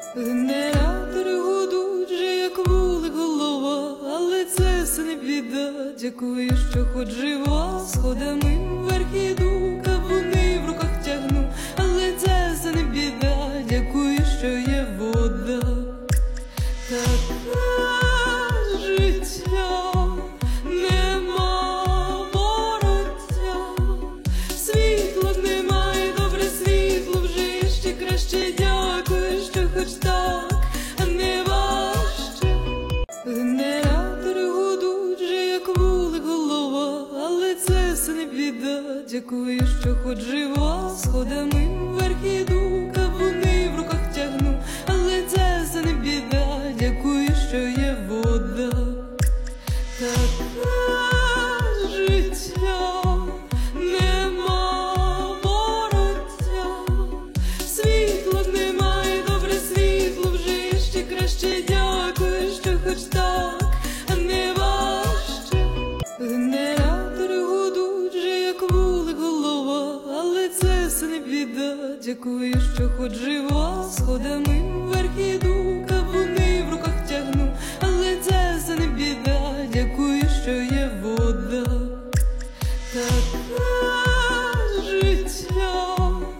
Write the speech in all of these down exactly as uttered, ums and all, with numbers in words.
Генератори гудуть вже як вулик голова, але це все не біда. Дякую, що хоч жива, сходами вверх іду, кавуни в руках тягну, але це все не біда. Дякую, що є вода. Таке життя, нема вороття, світла немає, добре світло вже ще краще. Дякую, що хоч так, а не важче. Генератори гудуть вже як вулик голова, але це все не біда. Дякую, що хоч жива, сходами вверх іду, кавуни в руках тягну, але це все не біда. Дякую, що є вода. Таке життя, нема вороття, світла немає, добре світло вже ще краще. Дякую, що хоч так, а не важче. Генератори гудуть вже як вулик голова, але це все не біда. Дякую, що хоч жива, сходами вверх іду, кавуни в руках тягну, але це все не біда. Дякую, що є вода. Таке життя,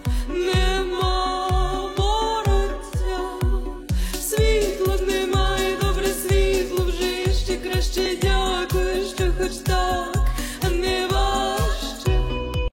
нема вороття, світла немає, добре світло вже ще краще. Дякую, що хоч так,